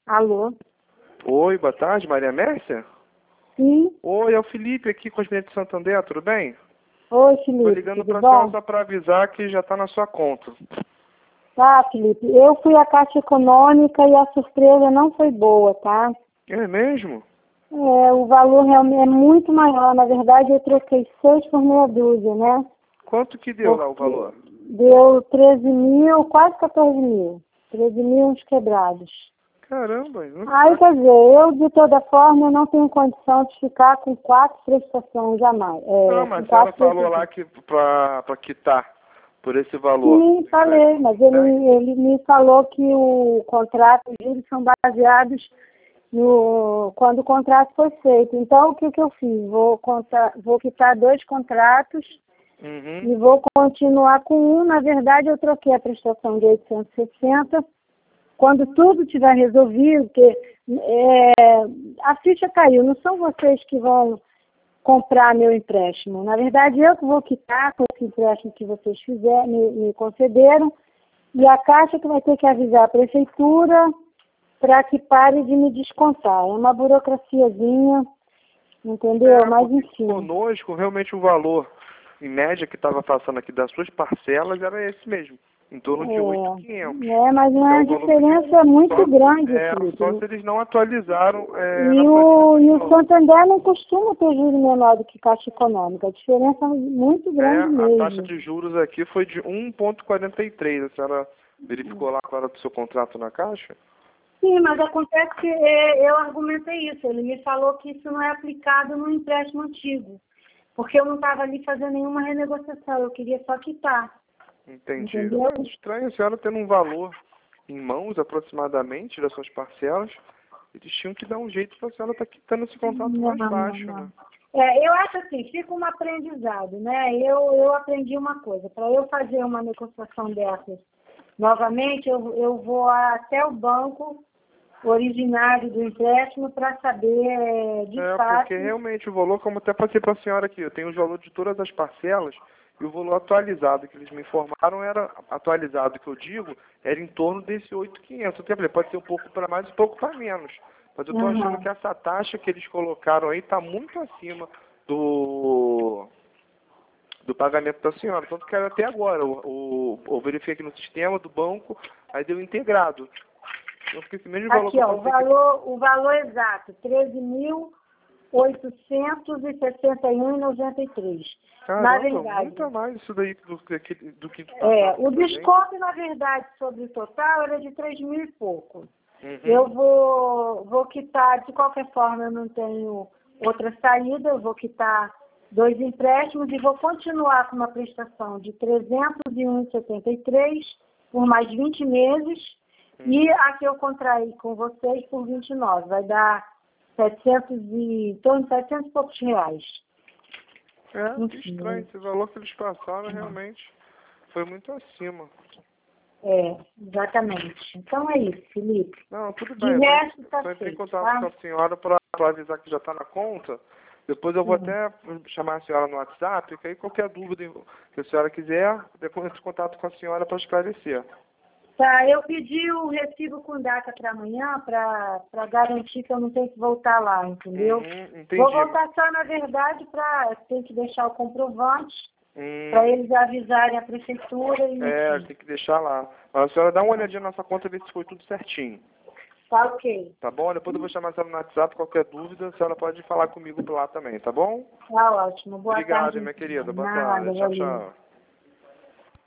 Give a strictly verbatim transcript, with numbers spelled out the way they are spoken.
Alô? Oi, boa tarde, Maria Mércia? Sim. Oi, é o Felipe aqui com a Experiência de Santander, tudo bem? Oi, Tô Felipe, ligando tudo pra bom? senhora só pra avisar que já tá na sua conta. Tá, Felipe, eu fui à Caixa Econômica e a surpresa não foi boa, tá? É mesmo? É, o valor realmente é muito maior. Na verdade, eu troquei seis por meia dúzia, né? Quanto que deu lá o Porque valor? deu treze mil, quase quatorze mil. treze mil uns quebrados. Caramba, não Aí, quer dizer, eu, de toda forma, não tenho condição de ficar com quatro prestações jamais. É, Não, com mas a senhora quatro falou prestações. lá que pra, pra quitar por esse valor. Sim, falei, mas ele, ele me falou que o contrato, os juros são baseados no, quando o contrato foi feito. Então, o que, que eu fiz? Vou, contar, vou quitar dois contratos Uhum. e vou continuar com um. Na verdade, eu troquei a prestação de oitocentos e sessenta. Quando tudo tiver resolvido, porque é, a ficha caiu, não são vocês que vão comprar meu empréstimo. Na verdade, eu que vou quitar com esse empréstimo que vocês fizeram, me, me concederam, e a Caixa que vai ter que avisar a prefeitura para que pare de me descontar. É uma burocraciazinha, entendeu? É, Mas porque enfim. conosco, realmente o valor, em média, que estava passando aqui das suas parcelas era esse mesmo. Em torno de oito mil e quinhentos. É, mas é É uma o valor que diferença muito só, grande, é, Felipe. só se eles não atualizaram é, E na o, e o planilha. Santander não costuma ter juro menor do que Caixa Econômica. A diferença é muito É, grande a taxa mesmo. de juros aqui foi de um vírgula quarenta e três. A senhora verificou lá qual era do seu contrato na Caixa? Sim, mas acontece que é, eu argumentei isso. Ele me falou que isso não é aplicado no empréstimo antigo. Porque eu não estava ali fazendo nenhuma renegociação. Eu queria só quitar. Entendi. Entendeu? É estranho a senhora tendo um valor em mãos, aproximadamente, das suas parcelas. Eles tinham que dar um jeito para a senhora estar quitando esse contrato Não, mais não, baixo, não. né? É, eu acho assim, fica um aprendizado, né? Eu, eu aprendi uma coisa. Para eu fazer uma negociação dessas novamente, eu, eu vou até o banco originário do empréstimo para saber, é, de É, fato. porque realmente o valor, como até passei para a senhora aqui, eu tenho o valor de todas as parcelas e o valor atualizado que eles me informaram era, atualizado que eu digo, era em torno desse oito mil e quinhentos. Eu falei, pode ser um pouco para mais, um pouco para menos. Mas eu estou achando Uhum. que essa taxa que eles colocaram aí está muito acima do, do pagamento da senhora. Tanto que era até agora, o, o, eu verifiquei aqui no sistema do banco, aí deu integrado. Então, porque esse mesmo valor Aqui, que eu ó, o passei aqui. valor, o valor exato, treze mil oitocentos e sessenta e um reais e noventa e três centavos. Na Caramba, verdade, muito a mais isso daí do, que- do que tu é, passaste o pra gente. desconto, na verdade, sobre o total era de três mil e pouco. Uhum. Eu vou, vou quitar, de qualquer forma, eu não tenho outra saída, eu vou quitar dois empréstimos e vou continuar com uma prestação de trezentos e um reais e setenta e três centavos por mais vinte meses, Uhum. e a que eu contraí com vocês por vinte e nove, vai dar setecentos e, em torno de setecentos e poucos reais. É, que Enfim, estranho, esse valor que eles passaram realmente foi muito acima. é, exatamente. Então é isso, Felipe. Não, tudo De bem, eu resto, só, está só entrei em feito, contato tá? com a senhora para avisar que já está na conta. Depois eu vou Uhum. até chamar a senhora no WhatsApp, que aí qualquer dúvida que a senhora quiser, depois eu entro em contato com a senhora para esclarecer. Tá, eu pedi o recibo com data para amanhã para garantir que eu não tenho que voltar lá, entendeu? Uhum, entendi. Vou voltar só, na verdade, para ter que deixar o comprovante, Hum, para eles avisarem a prefeitura e é, enfim. tem que deixar lá. Mas a senhora dá uma olhadinha na nossa conta e vê se foi tudo certinho. Tá ok. Tá bom? Depois eu vou chamar a senhora no WhatsApp, qualquer dúvida, a senhora pode falar comigo por lá também, tá bom? Tá ótimo. Boa Obrigado, tarde. minha querida. Boa Nada, tarde. Tchau, valeu. tchau.